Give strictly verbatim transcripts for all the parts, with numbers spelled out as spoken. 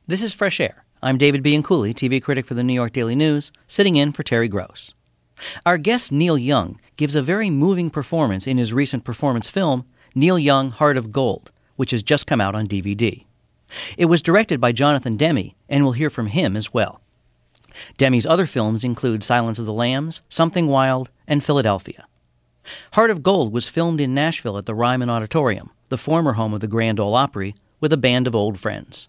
This is Fresh Air. I'm David Bianculli, T V critic for the New York Daily News, sitting in for Terry Gross. Our guest Neil Young gives a very moving performance in his recent performance film, Neil Young, Heart of Gold, which has just come out on D V D. It was directed by Jonathan Demme, and we'll hear from him as well. Demme's other films include Silence of the Lambs, Something Wild, and Philadelphia. Heart of Gold was filmed in Nashville at the Ryman Auditorium, the former home of the Grand Ole Opry, with a band of old friends.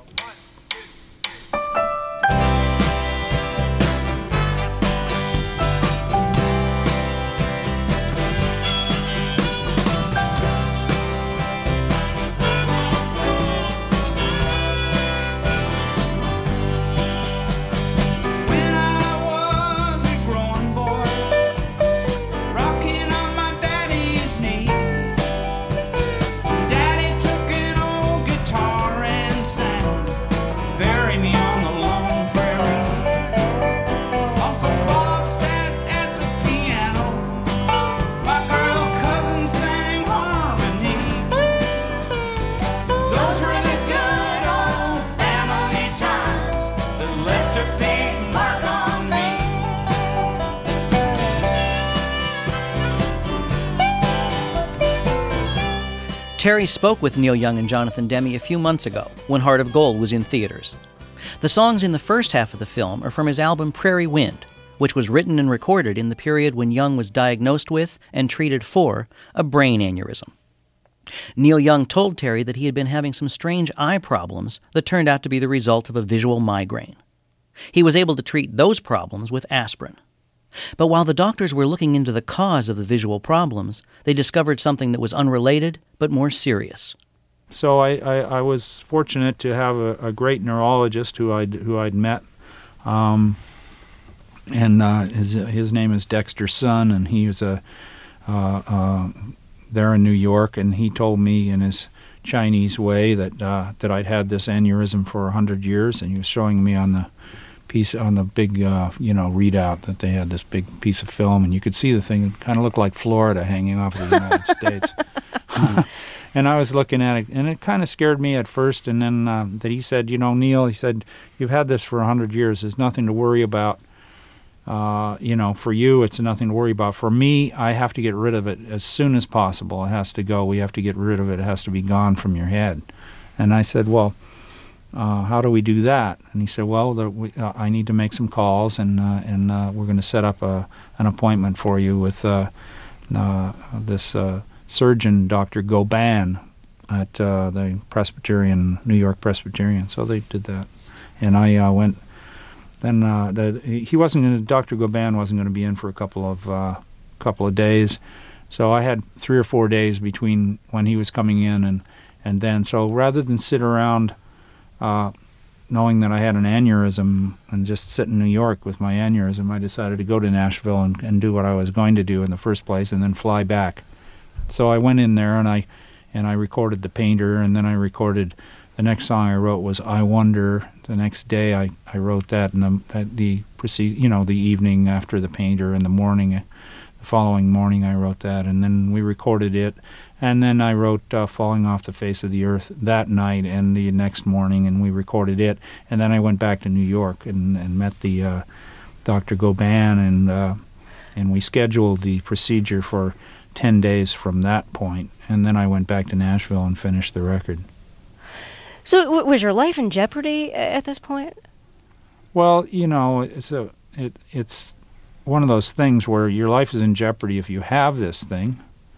Terry spoke with Neil Young and Jonathan Demme a few months ago when Heart of Gold was in theaters. The songs in the first half of the film are from his album Prairie Wind, which was written and recorded in the period when Young was diagnosed with and treated for a brain aneurysm. Neil Young told Terry that he had been having some strange eye problems that turned out to be the result of a visual migraine. He was able to treat those problems with aspirin. But while the doctors were looking into the cause of the visual problems, they discovered something that was unrelated but more serious. So I, I, I was fortunate to have a, a great neurologist who I'd, who I'd met, um, and uh, his his name is Dexter Sun, and he was a uh, uh, there in New York, and he told me in his Chinese way that uh, that I'd had this aneurysm for a hundred years, and he was showing me on the piece on the big, uh, you know, readout that they had this big piece of film, and you could see the thing. It kind of looked like Florida hanging off of the United States. And I was looking at it, and it kind of scared me at first. And then uh, that he said, you know, Neil, he said, you've had this for a hundred years. There's nothing to worry about. Uh, you know, for you, it's nothing to worry about. For me, I have to get rid of it as soon as possible. It has to go. We have to get rid of it. It has to be gone from your head. And I said, well, Uh, how do we do that? And he said, well, the, we, uh, I need to make some calls, and uh, and uh, we're going to set up a, an appointment for you with uh, uh, this uh, surgeon, Doctor Goban, at uh, the Presbyterian, New York Presbyterian. So they did that. And I uh, went, then uh, the, he wasn't going to, Doctor Goban wasn't going to be in for a couple of, uh, couple of days. So I had three or four days between when he was coming in and, and then. So rather than sit around Uh, knowing that I had an aneurysm and just sit in New York with my aneurysm, I decided to go to Nashville and, and do what I was going to do in the first place, and then fly back. So I went in there and I and I recorded The Painter, and then I recorded the next song I wrote was I Wonder. The next day I, I wrote that, and the, the proceed you know the evening after The Painter, and the morning, the following morning I wrote that, and then we recorded it. And then I wrote uh, Falling Off the Face of the Earth that night and the next morning, and we recorded it. And then I went back to New York and, and met the uh, Doctor Goban, and uh, and we scheduled the procedure for ten days from that point. And then I went back to Nashville and finished the record. So w- was your life in jeopardy at this point? Well, you know, it's a, it, it's one of those things where your life is in jeopardy if you have this thing.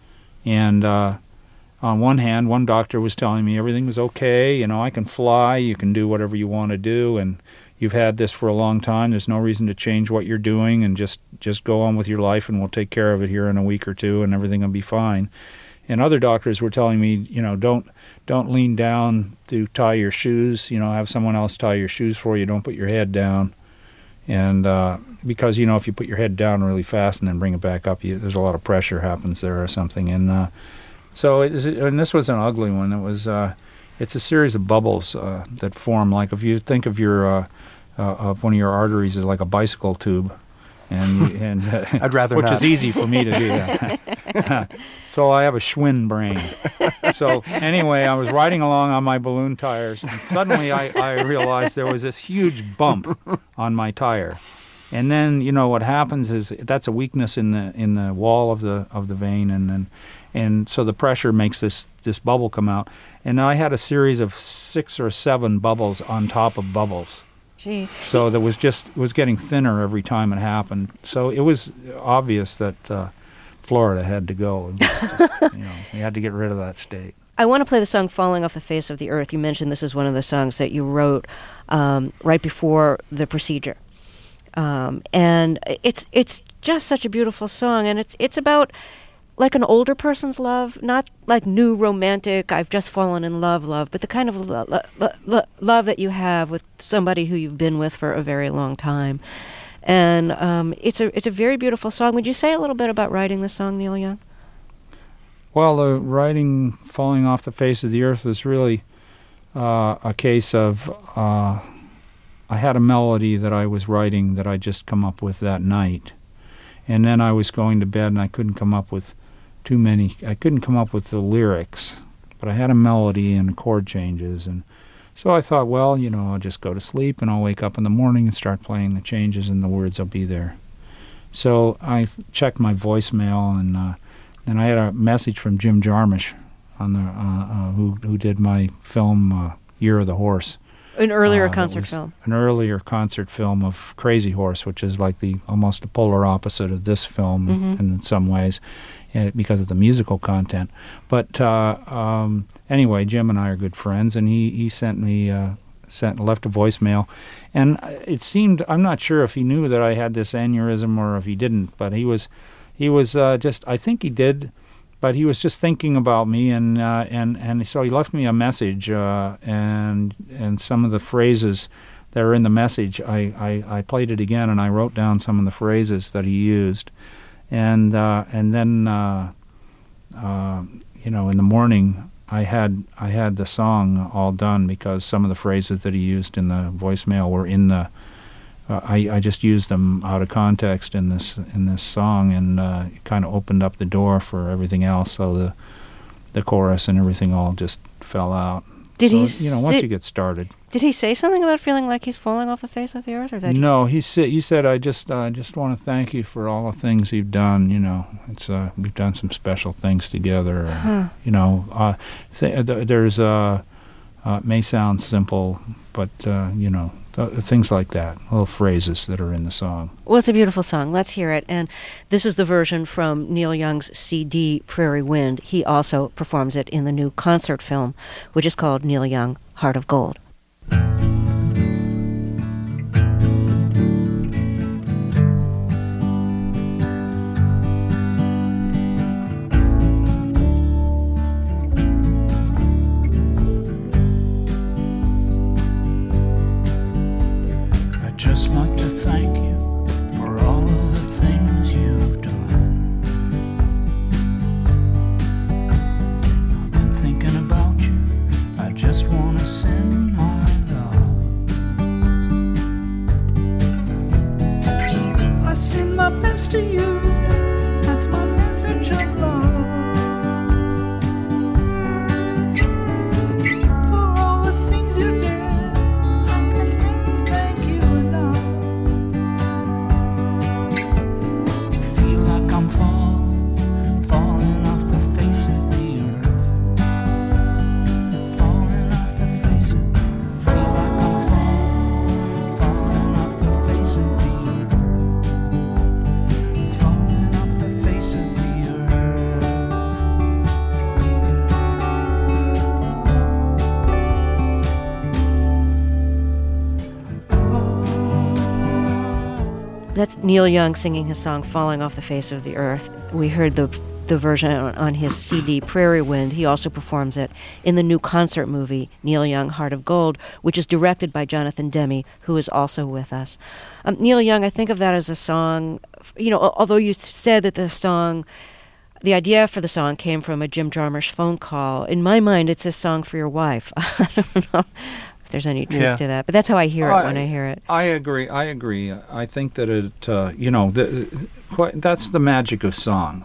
And uh, on one hand, one doctor was telling me everything was okay, you know, I can fly, you can do whatever you want to do, and you've had this for a long time, there's no reason to change what you're doing, and just, just go on with your life, and we'll take care of it here in a week or two, and everything will be fine. And other doctors were telling me, you know, don't don't lean down to tie your shoes, you know, have someone else tie your shoes for you, don't put your head down. And uh, because, you know, if you put your head down really fast and then bring it back up, you, there's a lot of pressure happens there or something. And uh, so, it is, and this was an ugly one. It was, uh, it's a series of bubbles uh, that form. Like if you think of your, uh, uh, of one of your arteries as like a bicycle tube, and you, and uh, I'd rather which not. is easy for me to do that. So I have a Schwinn brain. So anyway, I was riding along on my balloon tires, and suddenly I, I realized there was this huge bump on my tire. And then, you know, what happens is that's a weakness in the in the wall of the of the vein, and then and so the pressure makes this this bubble come out. And I had a series of six or seven bubbles on top of bubbles. Gee. So that was just it was getting thinner every time it happened. So it was obvious that uh, Florida had to go. You know, we had to get rid of that state. I want to play the song "Falling Off the Face of the Earth." You mentioned this is one of the songs that you wrote um, right before the procedure. Um, and it's it's just such a beautiful song, and it's it's about like an older person's love, not like new romantic, I've just fallen in love love, but the kind of lo- lo- lo- love that you have with somebody who you've been with for a very long time. And um, it's a it's a very beautiful song. Would you say a little bit about writing this song, Neil Young? Well, the writing "Falling Off the Face of the Earth" was really uh, a case of uh, I had a melody that I was writing that I just come up with that night. And then I was going to bed and I couldn't come up with too many, I couldn't come up with the lyrics, but I had a melody and chord changes. And so I thought, well, you know, I'll just go to sleep and I'll wake up in the morning and start playing the changes and the words will be there. So I checked my voicemail, and uh, then I had a message from Jim Jarmusch on the, uh, uh, who, who did my film uh, Year of the Horse. An earlier Uh, concert film. An earlier concert film of Crazy Horse, which is like the almost the polar opposite of this film Mhm. in some ways, uh, because of the musical content. But uh, um, anyway, Jim and I are good friends, and he he sent me uh, sent left a voicemail, and it seemed, I'm not sure if he knew that I had this aneurysm or if he didn't, but he was he was uh, just I think he did. But he was just thinking about me, and uh, and and so he left me a message, uh, and and some of the phrases that are in the message, I, I, I played it again, and I wrote down some of the phrases that he used, and uh, and then uh, uh, you know, in the morning I had I had the song all done because some of the phrases that he used in the voicemail were in the. Uh, I, I just used them out of context in this in this song, and uh, it kind of opened up the door for everything else. So the the chorus and everything all just fell out. Did so, he? You know, once si- you get started. Did he say something about feeling like he's falling off the face of the earth, or that? No, he said he said I just I uh, just want to thank you for all the things you've done. You know, it's uh, we've done some special things together. Huh. And, you know, uh, th- th- there's uh, uh, it may sound simple, but uh, you know. Th- things like that, little phrases that are in the song. Well, it's a beautiful song. Let's hear it. And this is the version from Neil Young's C D, Prairie Wind. He also performs it in the new concert film, which is called Neil Young, Heart of Gold. Just like to thank you for all of the things you've done. I've been thinking about you. I just want to send my love. I send my best to you. That's my message of love. That's Neil Young singing his song Falling Off the Face of the Earth. We heard the the version on his C D, Prairie Wind. He also performs it in the new concert movie, Neil Young, Heart of Gold, which is directed by Jonathan Demme, who is also with us. Um, Neil Young, I think of that as a song, you know, although you said that the song, the idea for the song came from a Jim Jarmusch phone call. In my mind, it's a song for your wife. I don't know if there's any truth Yeah. to that, but that's how I hear it I, when I hear it. I agree. I agree. I think that it, uh, you know, the, quite, that's the magic of songs.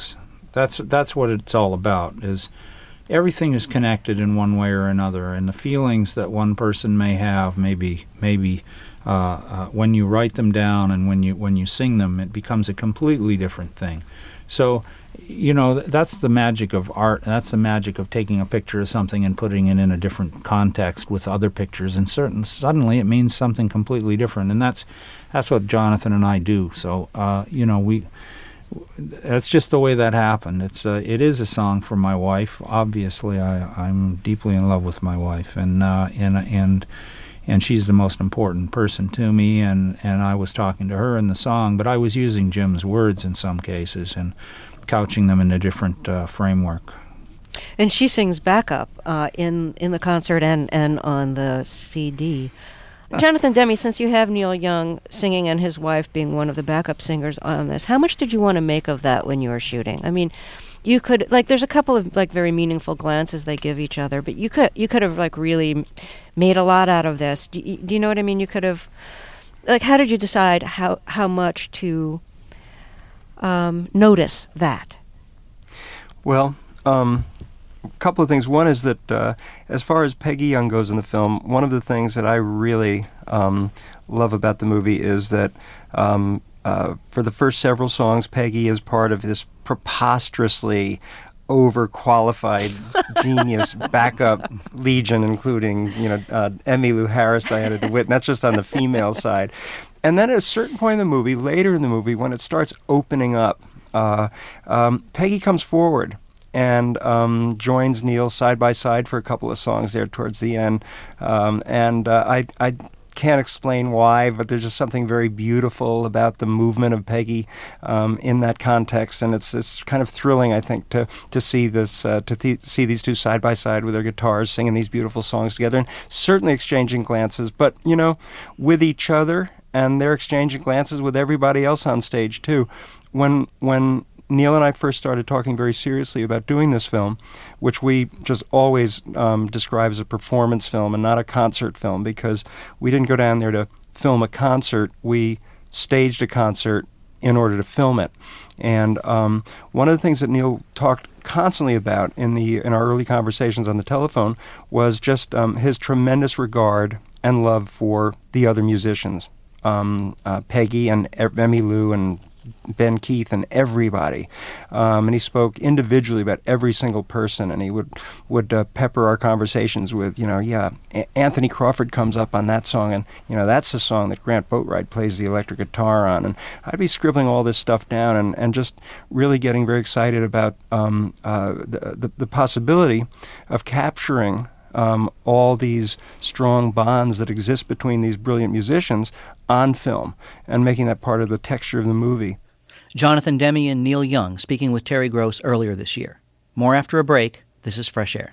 That's that's what it's all about. Is everything is connected in one way or another, and the feelings that one person may have, maybe maybe uh, uh, when you write them down and when you when you sing them, it becomes a completely different thing. So, you know, that's the magic of art. That's the magic of taking a picture of something and putting it in a different context with other pictures, and certain suddenly it means something completely different. And that's that's what Jonathan and I do. So, uh, you know, we. That's just the way that happened. It's uh, it is a song for my wife. Obviously, I, I'm deeply in love with my wife, and uh, and and and she's the most important person to me. And, and I was talking to her in the song, but I was using Jim's words in some cases and couching them in a different uh, framework. And she sings backup uh, in in the concert and, and on the C D. Jonathan Demme, since you have Neil Young singing and his wife being one of the backup singers on this, how much did you want to make of that when you were shooting? I mean, you could, like, there's a couple of, like, very meaningful glances they give each other, but you could you could have, like, really made a lot out of this. Do you, do you know what I mean? You could have, like, how did you decide how, how much to um, notice that? Well, um... a couple of things. One is that uh, as far as Peggy Young goes in the film, one of the things that I really um, love about the movie is that um, uh, for the first several songs, Peggy is part of this preposterously overqualified genius backup legion, including, you know, uh, Emmylou Harris, Diana DeWitt, and that's just on the female side. And then at a certain point in the movie, later in the movie, when it starts opening up, uh, um, Peggy comes forward and um, joins Neil side by side for a couple of songs there towards the end. Um, and uh, I, I can't explain why, but there's just something very beautiful about the movement of Peggy um, in that context, and it's it's kind of thrilling, I think, to to see this uh, to th- see these two side by side with their guitars singing these beautiful songs together, and certainly exchanging glances, but you know, with each other, and they're exchanging glances with everybody else on stage too. When when Neil and I first started talking very seriously about doing this film, which we just always um, describe as a performance film and not a concert film, because we didn't go down there to film a concert. We staged a concert in order to film it. And um, one of the things that Neil talked constantly about in the in our early conversations on the telephone was just um, his tremendous regard and love for the other musicians, um, uh, Peggy and Emmylou and Ben Keith and everybody, um, and he spoke individually about every single person, and he would would uh, pepper our conversations with, you know, yeah, A- Anthony Crawford comes up on that song, and you know that's the song that Grant Boatwright plays the electric guitar on, and I'd be scribbling all this stuff down and, and just really getting very excited about um, uh, the, the the possibility of capturing Um, all these strong bonds that exist between these brilliant musicians on film and making that part of the texture of the movie. Jonathan Demme and Neil Young speaking with Terry Gross earlier this year. More after a break. This is Fresh Air.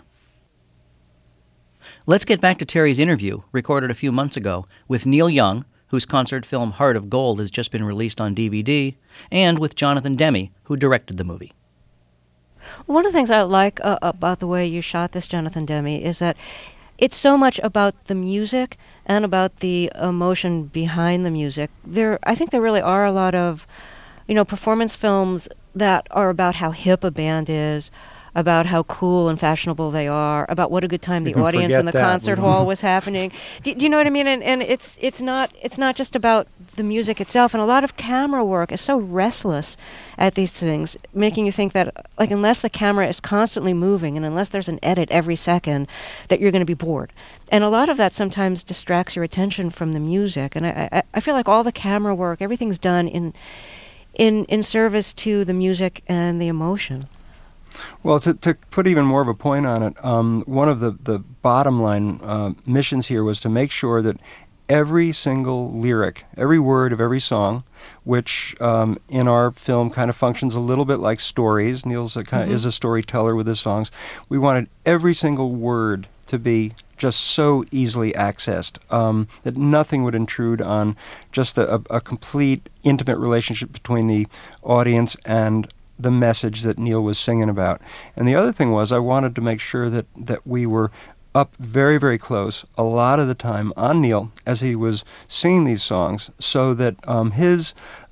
Let's get back to Terry's interview, recorded a few months ago, with Neil Young, whose concert film Heart of Gold has just been released on D V D, and with Jonathan Demme, who directed the movie. One of the things I like uh, about the way you shot this, Jonathan Demme, is that it's so much about the music and about the emotion behind the music. There, I think there really are a lot of, you know, performance films that are about how hip a band is, about how cool and fashionable they are, about what a good time the audience in the that. concert hall was happening. Do, do you know what I mean? And, and it's it's not it's not just about the music itself. And a lot of camera work is so restless at these things, making you think that, like, unless the camera is constantly moving and unless there's an edit every second, that you're going to be bored. And a lot of that sometimes distracts your attention from the music. And I I, I feel like all the camera work, everything's done in in in service to the music and the emotion. Well, to, to put even more of a point on it, um, one of the, the bottom line uh, missions here was to make sure that every single lyric, every word of every song, which um, in our film kind of functions a little bit like stories. Neil's a kind mm-hmm. of, is a storyteller with his songs. We wanted every single word to be just so easily accessed um, that nothing would intrude on just a, a, a complete intimate relationship between the audience and the message that Neil was singing about. And the other thing was I wanted to make sure that, that we were up very, very close a lot of the time on Neil as he was singing these songs, so that um, his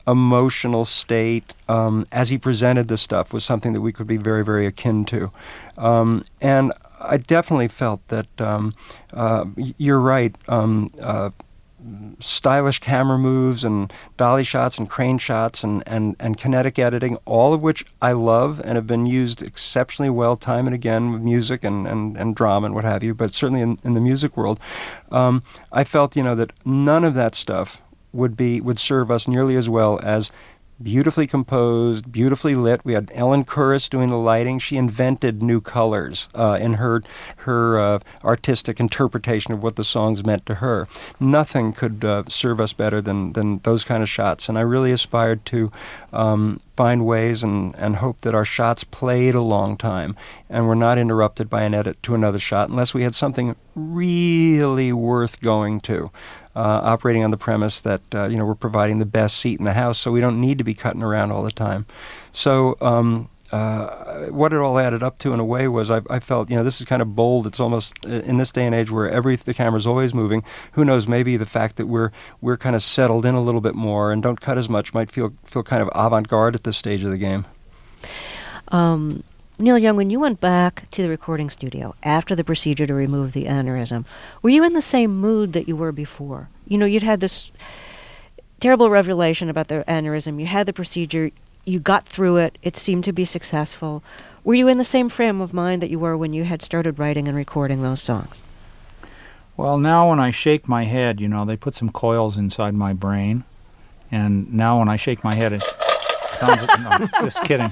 emotional state um, as he presented the stuff was something that we could be very, very akin to. Um, and I definitely felt that um, uh, you're right. Um, uh, stylish camera moves and dolly shots and crane shots and, and, and kinetic editing, all of which I love and have been used exceptionally well time and again with music and, and, and drama and what have you, but certainly in, in the music world. Um, I felt, you know, that none of that stuff would be would serve us nearly as well as beautifully composed, beautifully lit. We had Ellen Kuras doing the lighting. She invented new colors uh, in her her uh, artistic interpretation of what the songs meant to her. Nothing could uh, serve us better than, than those kind of shots. And I really aspired to um, find ways and, and hope that our shots played a long time and were not interrupted by an edit to another shot unless we had something really worth going to. Uh, operating on the premise that uh, you know we're providing the best seat in the house, so we don't need to be cutting around all the time. So um, uh, what it all added up to, in a way, was I, I felt you know this is kind of bold. It's almost in this day and age where every the camera's always moving. Who knows? Maybe the fact that we're we're kind of settled in a little bit more and don't cut as much might feel feel kind of avant-garde at this stage of the game. Um. Neil Young, when you went back to the recording studio after the procedure to remove the aneurysm, were you in the same mood that you were before? You know, you'd had this terrible revelation about the aneurysm. You had the procedure. You got through it. It seemed to be successful. Were you in the same frame of mind that you were when you had started writing and recording those songs? Well, now when I shake my head, you know, they put some coils inside my brain. And now when I shake my head, it sounds like, no, just kidding.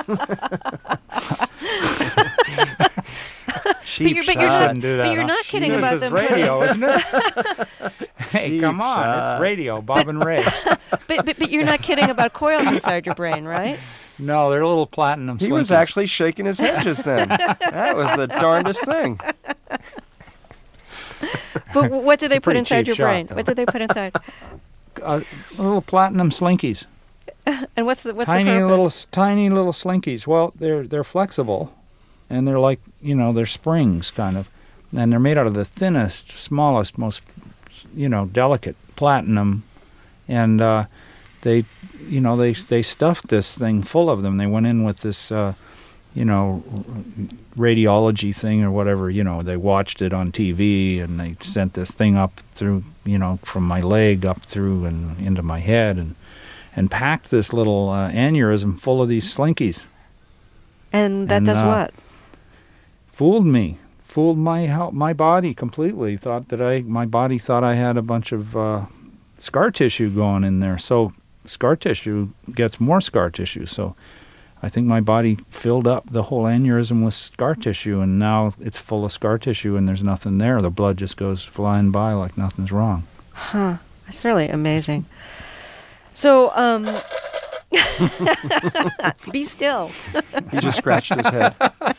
But you're, but you're not, do that, but you're huh? not kidding This about is them. radio, isn't it? Hey, Cheap come on, shot. it's radio, Bob But- and Ray. but, but but you're not kidding about coils inside your brain, right? No, they're little platinum He was slinkies. actually shaking his head just then. That was the darndest thing. But w- what did they a put pretty inside cheap your shot, brain? though. What did they put inside? uh, little platinum slinkies. And what's the what's tiny the purpose? little s- tiny little slinkies. Well, they're they're flexible, and they're like you know they're springs kind of, and they're made out of the thinnest, smallest, most you know delicate platinum, and uh, they you know they they stuffed this thing full of them. They went in with this uh, you know radiology thing or whatever. You know they watched it on T V and they sent this thing up through you know from my leg up through and into my head and. and packed this little uh, aneurysm full of these slinkies. And that and, does uh, what? Fooled me. Fooled my hel- my body completely. Thought that I my body thought I had a bunch of uh, scar tissue going in there. So scar tissue gets more scar tissue. So I think my body filled up the whole aneurysm with scar tissue, and now it's full of scar tissue, and there's nothing there. The blood just goes flying by like nothing's wrong. Huh. That's really amazing. So, um, be still. He just scratched his head.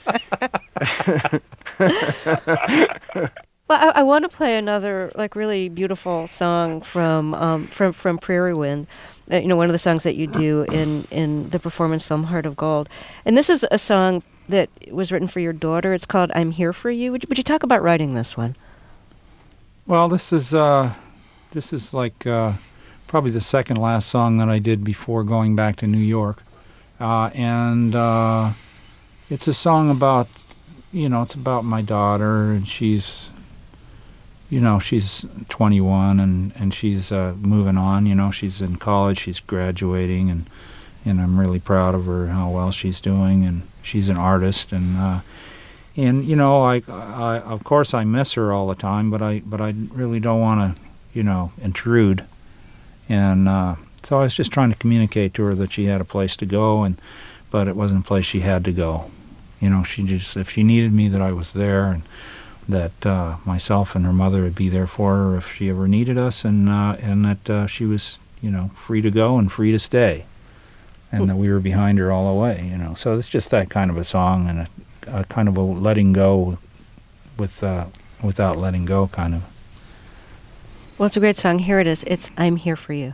Well, I, I want to play another, like, really beautiful song from um, from from Prairie Wind. Uh, you know, one of the songs that you do in in the performance film Heart of Gold. And this is a song that was written for your daughter. It's called "I'm Here for You." Would you, would you talk about writing this one? Well, this is uh, this is like. Uh, probably the second last song that I did before going back to New York. Uh, and uh, it's a song about, you know, it's about my daughter, and she's, you know, she's twenty-one, and, and she's uh, moving on, you know, she's in college, she's graduating, and, and I'm really proud of her, how well she's doing, and she's an artist, and, uh, and you know, I, I, of course I miss her all the time, but I, but I really don't want to, you know, intrude. And uh, so I was just trying to communicate to her that she had a place to go, and but it wasn't a place she had to go. You know, she just if she needed me, that I was there, and that uh, myself and her mother would be there for her if she ever needed us, and uh, and that uh, she was, you know, free to go and free to stay, and that we were behind her all the way. You know, so it's just that kind of a song, and a, a kind of a letting go with uh, without letting go, kind of. Well, it's a great song. Here it is. It's "I'm Here for You."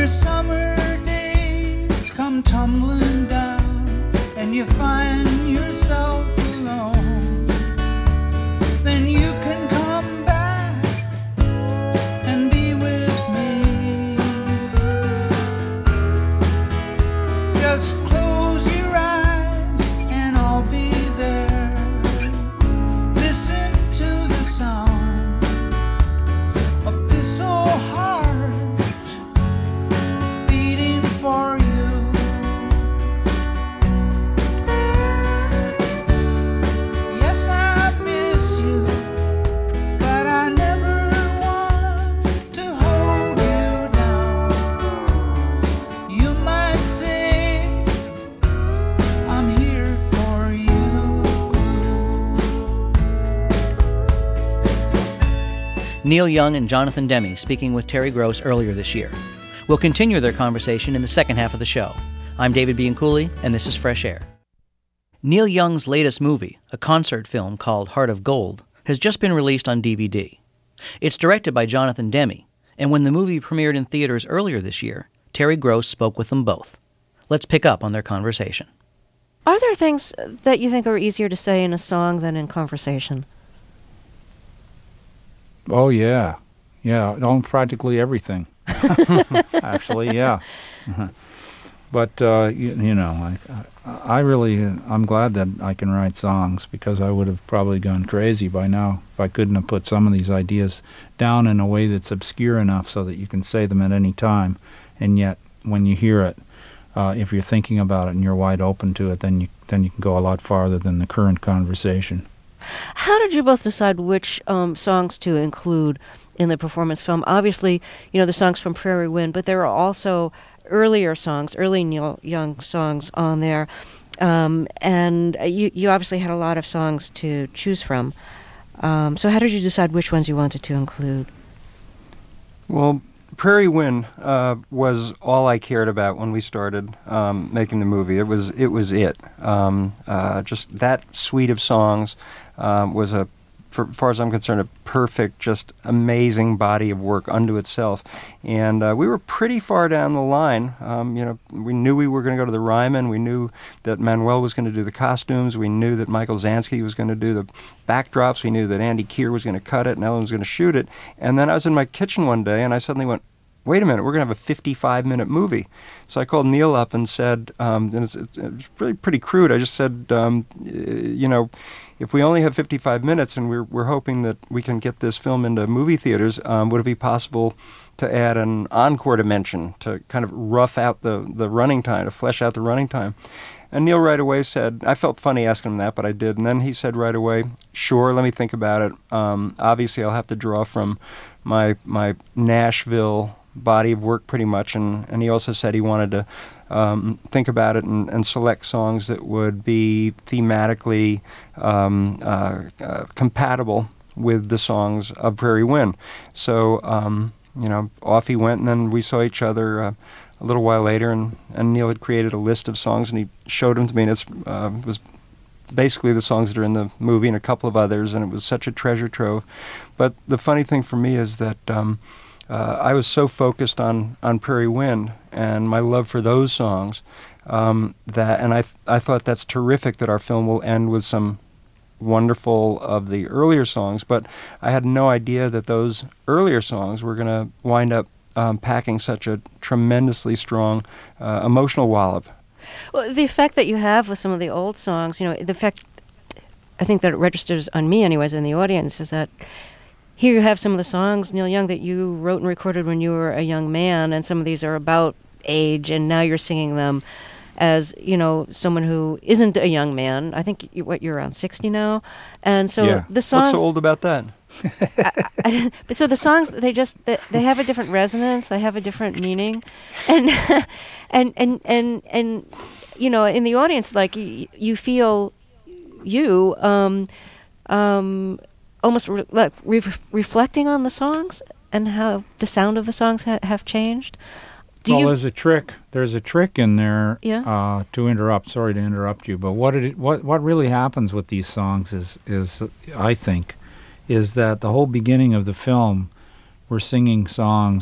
summer days come tumbling down and you find yourself alone, then you can come back and be with me. Just close your eyes and I'll be there. Listen to the sound of this old heart beating for you. Yes, I miss you, but I never want to hold you down. You might say I'm here for you. Neil Young and Jonathan Demme speaking with Terry Gross earlier this year. We'll continue their conversation in the second half of the show. I'm David Bianculli, and this is Fresh Air. Neil Young's latest movie, a concert film called Heart of Gold, has just been released on D V D. It's directed by Jonathan Demme, and when the movie premiered in theaters earlier this year, Terry Gross spoke with them both. Let's pick up on their conversation. Are there things that you think are easier to say in a song than in conversation? Oh, yeah. Yeah, on practically everything. Actually, yeah. But, uh, you, you know, I, I really, I'm glad that I can write songs, because I would have probably gone crazy by now if I couldn't have put some of these ideas down in a way that's obscure enough so that you can say them at any time. And yet, when you hear it, uh, if you're thinking about it and you're wide open to it, then you, then you can go a lot farther than the current conversation. How did you both decide which um, songs to include in the performance film? Obviously, you know, the songs from Prairie Wind, but there are also earlier songs, early Neil Young songs on there. Um, and you, you obviously had a lot of songs to choose from. Um, so how did you decide which ones you wanted to include? Well, Prairie Wind uh, was all I cared about when we started um, making the movie. It was it was it. Um, uh, just that suite of songs um, was a, for, as far as I'm concerned, a perfect, just amazing body of work unto itself. And uh, we were pretty far down the line. Um, you know, we knew we were going to go to the Ryman. We knew that Manuel was going to do the costumes. We knew that Michael Zansky was going to do the backdrops. We knew that Andy Keir was going to cut it and Ellen was going to shoot it. And then I was in my kitchen one day and I suddenly went, wait a minute, we're going to have a fifty-five minute movie. So I called Neil up and said, um, and it's, it's really pretty crude, I just said, um, you know, if we only have fifty-five minutes and we're we're hoping that we can get this film into movie theaters, um, would it be possible to add an encore dimension to kind of rough out the, the running time, to flesh out the running time? And Neil right away said, I felt funny asking him that, but I did. And then he said right away, sure, let me think about it. Um, obviously, I'll have to draw from my my Nashville body of work pretty much. And, and he also said he wanted to um, think about it and, and select songs that would be thematically um, uh, uh, compatible with the songs of Prairie Wind. So, um, you know, off he went, and then we saw each other uh, a little while later, and, and Neil had created a list of songs, and he showed them to me, and it uh, was basically the songs that are in the movie and a couple of others, and it was such a treasure trove. But the funny thing for me is that um, uh, I was so focused on, on Prairie Wind and my love for those songs, um, that, and I, th- I thought that's terrific that our film will end with some wonderful of the earlier songs, but I had no idea that those earlier songs were going to wind up um, packing such a tremendously strong uh, emotional wallop. Well, the effect that you have with some of the old songs, you know, the effect, I think that it registers on me anyways in the audience, is that here you have some of the songs, Neil Young, that you wrote and recorded when you were a young man, and some of these are about age, and now you're singing them as, you know, someone who isn't a young man. I think, you, what, you're around sixty now? And so yeah. the songs... What's so old about that? I, I, so the songs, they just, they, they have a different resonance, they have a different meaning. And, and, and, and, and, you know, in the audience, like, you, you feel you um, um, almost re- like re- reflecting on the songs and how the sound of the songs ha- have changed. Do well, you there's a trick. There's a trick in there. Yeah. Uh, to interrupt. Sorry to interrupt you, but what it what what really happens with these songs is is I think, is that the whole beginning of the film, we're singing songs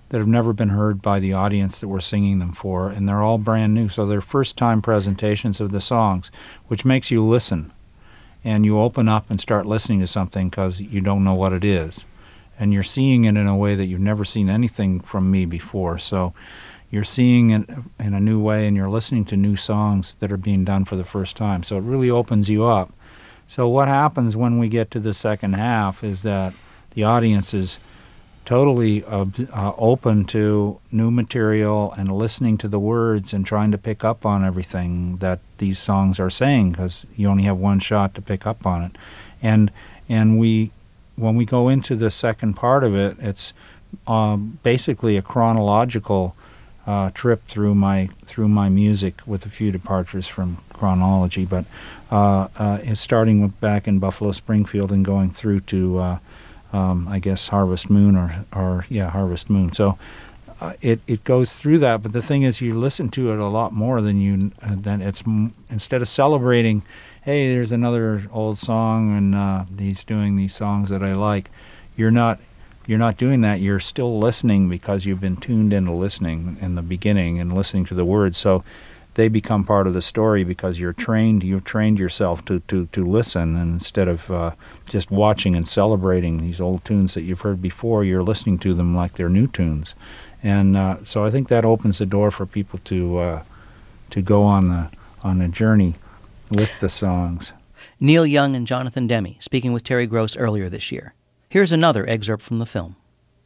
that have never been heard by the audience that we're singing them for, and they're all brand new. So they're first-time presentations of the songs, which makes you listen. And you open up and start listening to something because you don't know what it is. And you're seeing it in a way that you've never seen anything from me before. So you're seeing it in a new way, and you're listening to new songs that are being done for the first time. So it really opens you up. So what happens when we get to the second half is that the audience is totally uh, uh, open to new material and listening to the words and trying to pick up on everything that these songs are saying, because you only have one shot to pick up on it. And and we, when we go into the second part of it, it's um, basically a chronological uh, trip through my through my music with a few departures from chronology, but uh, uh, it's starting with back in Buffalo Springfield and going through to uh, Um, I guess Harvest Moon or, or yeah, Harvest Moon. So uh, it it goes through that. But the thing is, you listen to it a lot more than you uh, than it's m- instead of celebrating, hey, there's another old song and uh, he's doing these songs that I like. You're not you're not doing that. You're still listening because you've been tuned into listening in the beginning and listening to the words. So they become part of the story because you're trained, you've trained yourself to, to, to listen, and instead of uh, just watching and celebrating these old tunes that you've heard before, you're listening to them like they're new tunes. And uh, so I think that opens the door for people to uh, to go on the on a journey with the songs. Neil Young and Jonathan Demme speaking with Terry Gross earlier this year. Here's another excerpt from the film.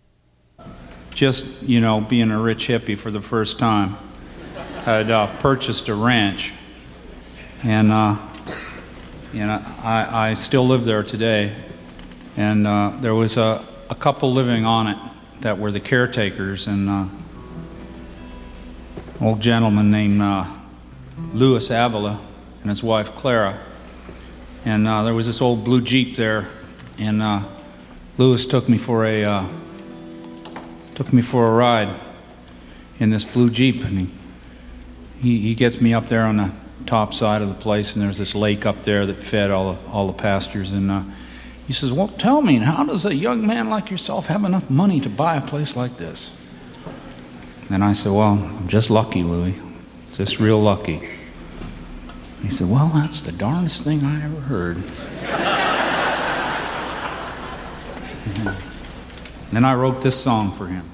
Just, you know, being a rich hippie for the first time, I'd uh, purchased a ranch, and uh, you know, I, I still live there today. And uh, there was a, a couple living on it that were the caretakers, and uh, an old gentleman named uh, Louis Avila and his wife Clara. And uh, there was this old blue Jeep there, and uh, Louis took me for a uh, took me for a ride in this blue Jeep, and he. He, he gets me up there on the top side of the place, and there's this lake up there that fed all the, all the pastures. And uh, he says, well, tell me, how does a young man like yourself have enough money to buy a place like this? And I said, well, I'm just lucky, Louis, just real lucky. He said, well, that's the darndest thing I ever heard. And then I wrote this song for him.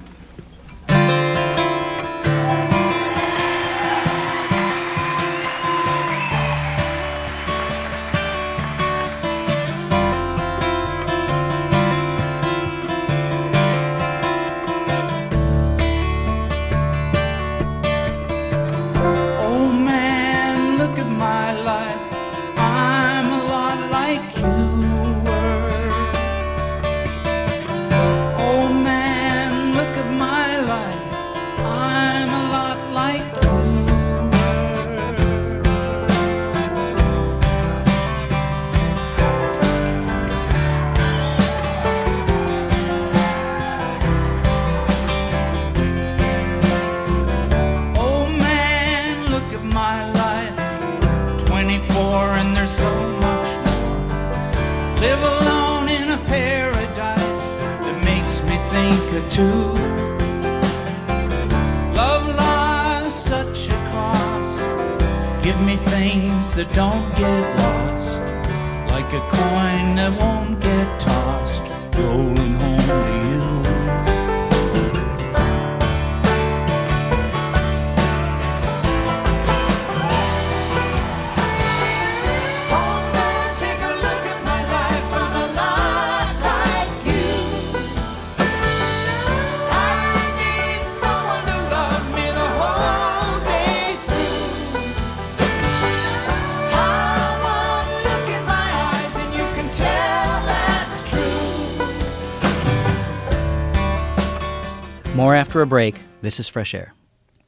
More after a break. This is Fresh Air.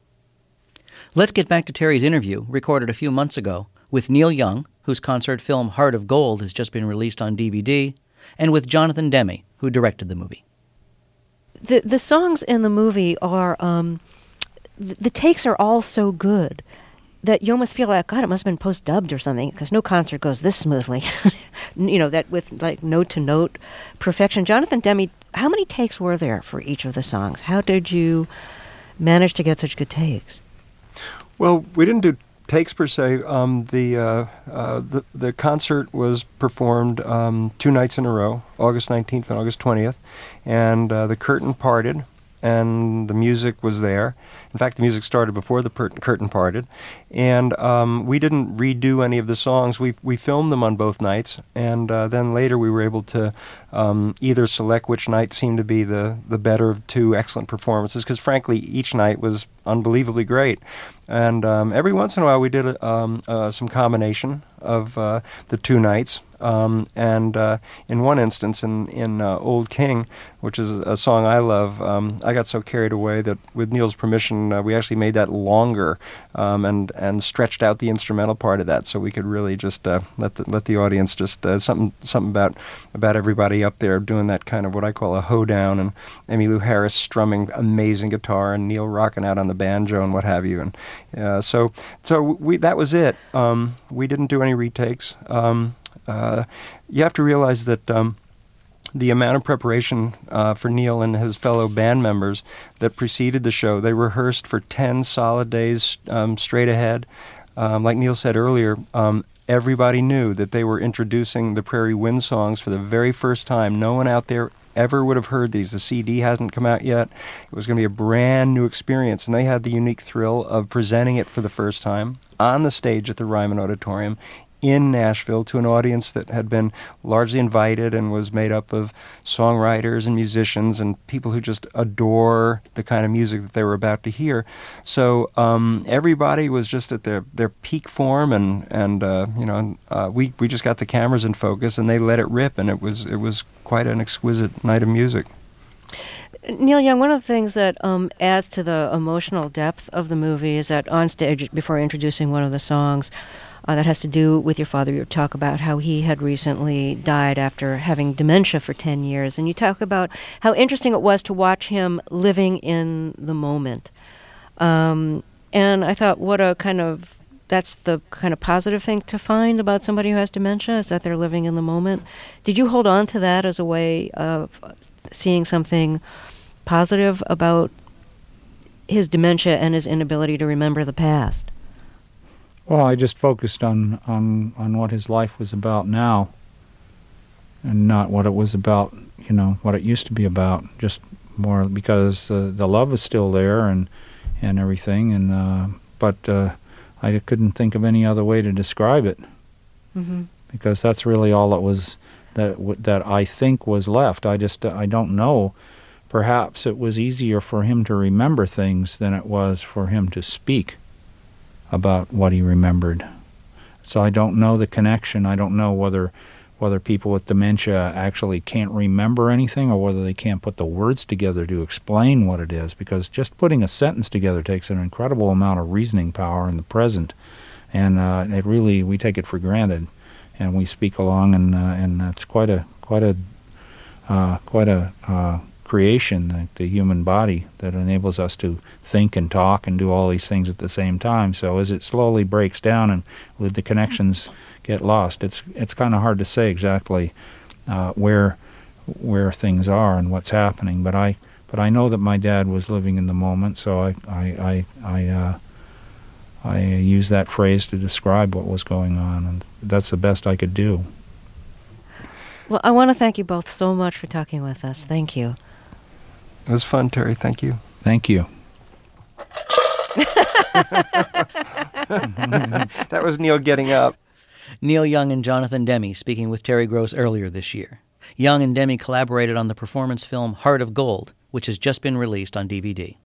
Let's get back to Terry's interview, recorded a few months ago, with Neil Young, whose concert film Heart of Gold has just been released on D V D, and with Jonathan Demme, who directed the movie. The the songs in the movie are, um, the, the takes are all so good. that you almost feel like, God, it must have been post-dubbed or something, because no concert goes this smoothly. You know, that with like note-to-note perfection. Jonathan Demme, how many takes were there for each of the songs? How did you manage to get such good takes? Well, we didn't do takes per se. Um, the, uh, uh, the the concert was performed um, two nights in a row, August nineteenth and August twentieth, and uh, the curtain parted, and the music was there. In fact, the music started before the per- curtain parted, and um, we didn't redo any of the songs. We we filmed them on both nights, and uh, then later we were able to um, either select which night seemed to be the, the better of two excellent performances, because frankly, each night was unbelievably great. And um, every once in a while we did a, um, uh, some combination of uh, the two nights. Um, and uh, in one instance, in, in uh, Old King, which is a song I love, um, I got so carried away that with Neil's permission, uh, we actually made that longer um, and and stretched out the instrumental part of that, so we could really just uh, let the, let the audience just uh, something something about about everybody up there doing that kind of what I call a hoedown, and Emmylou Harris strumming amazing guitar, and Neil rocking out on the banjo and what have you, and uh, so so we that was it. Um, we didn't do any retakes. Um, Uh, you have to realize that um, the amount of preparation uh, for Neil and his fellow band members that preceded the show, they rehearsed for ten solid days um, straight ahead. Um, like Neil said earlier, um, everybody knew that they were introducing the Prairie Wind songs for the very first time. No one out there ever would have heard these. The C D hasn't come out yet. It was going to be a brand new experience, and they had the unique thrill of presenting it for the first time on the stage at the Ryman Auditorium in Nashville to an audience that had been largely invited and was made up of songwriters and musicians and people who just adore the kind of music that they were about to hear. So um, everybody was just at their, their peak form, and and uh, you know uh, we we just got the cameras in focus and they let it rip, and it was it was quite an exquisite night of music. Neil Young, one of the things that um, adds to the emotional depth of the movie is that on stage, before introducing one of the songs, Uh, that has to do with your father. You talk about how he had recently died after having dementia for ten years. And you talk about how interesting it was to watch him living in the moment. Um, and I thought, what a kind of, that's the kind of positive thing to find about somebody who has dementia, is that they're living in the moment. Did you hold on to that as a way of seeing something positive about his dementia and his inability to remember the past? Well, I just focused on, on, on what his life was about now, and not what it was about, you know, what it used to be about. Just more because uh, the love is still there and and everything, and uh, but uh, I couldn't think of any other way to describe it, mm-hmm. because that's really all it was that w- that I think was left. I just uh, I don't know. Perhaps it was easier for him to remember things than it was for him to speak about what he remembered. So I don't know the connection. I don't know whether whether people with dementia actually can't remember anything, or whether they can't put the words together to explain what it is, because just putting a sentence together takes an incredible amount of reasoning power in the present, and uh, it really, we take it for granted, and we speak along, and uh, and that's quite a quite a uh, quite a uh, creation, the, the human body, that enables us to think and talk and do all these things at the same time. So as it slowly breaks down and with the connections get lost, it's it's kind of hard to say exactly uh, where where things are and what's happening. But I but I know that my dad was living in the moment, so I I I I, uh, I use that phrase to describe what was going on, and that's the best I could do. Well, I want to thank you both so much for talking with us. Thank you. It was fun, Terry. Thank you. Thank you. That was Neil getting up. Neil Young and Jonathan Demme speaking with Terry Gross earlier this year. Young and Demme collaborated on the performance film Heart of Gold, which has just been released on D V D.